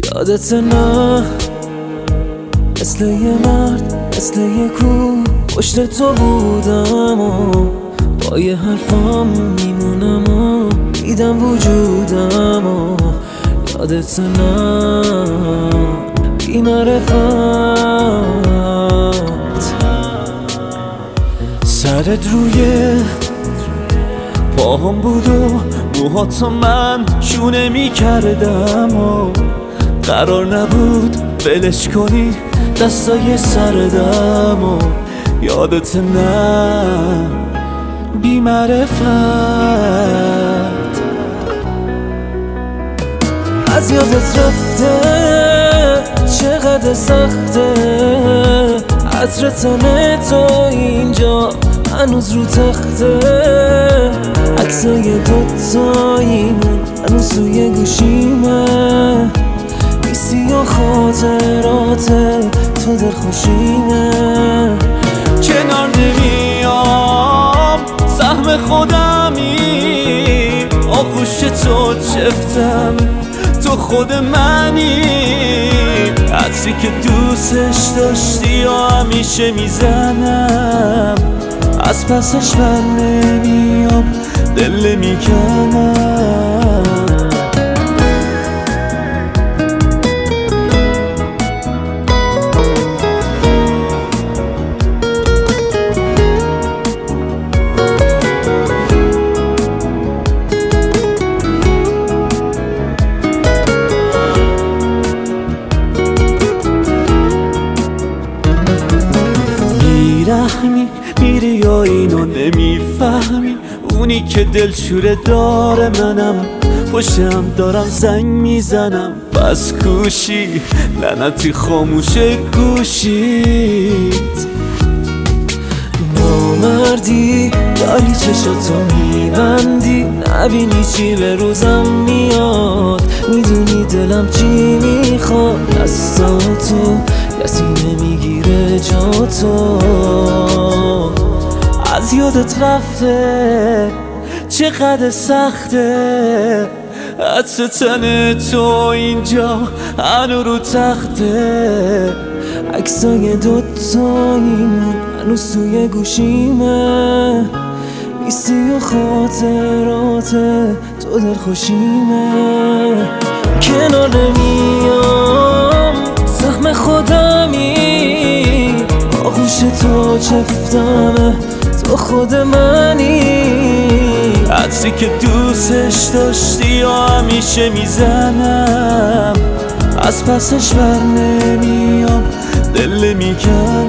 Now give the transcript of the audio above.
یادت نه مثل یه مرد مثل یه کوه پشت تو بودم و با یه حرفام میمونم و دیدم وجودم و یادت نه بی معرفت سرت روی پاهم بود و موهاتو من شونه میکردم و قرار نبود ولش کنی دستای سردم و یادت نه بی معرفت از یادت رفته چقدر سخته عطر تن تو اینجا هنوز رو تخته عکسای دوتاییمون هنوز توی گوشیمه نیستی و خاطرات تو دلخوشیمه کنار نمیام سهم خودمی آغوش تو چفتم تو خود منی عطری که دوستش داشتی و همیشه میزنم از پسش بر نمیام دل میکنم میری یا اینو نمیفهمی اونی که دلشوره داره منم پشتم دارم زنگ میزنم بس کوشی لعنتی خاموشه گوشید نامردی داری چشاتو میبندی نبینی چی به روزم میاد میدونی دلم چی میخواد دستاتو کسی نمیگیره جاتو از یادت رفته چقدر سخته عطر تن تو اینجا هنو رو تخته عکسای دوتاییمون هنوز توی گوشیمه نیستی و خاطرات تو دلخوشیمه کنار نمیام زخم خودمی آغوش تو چفتمه تو خود منی عطری که دوستش داشتی و همیشه میزنم از پسش بر نمیام دل میکنم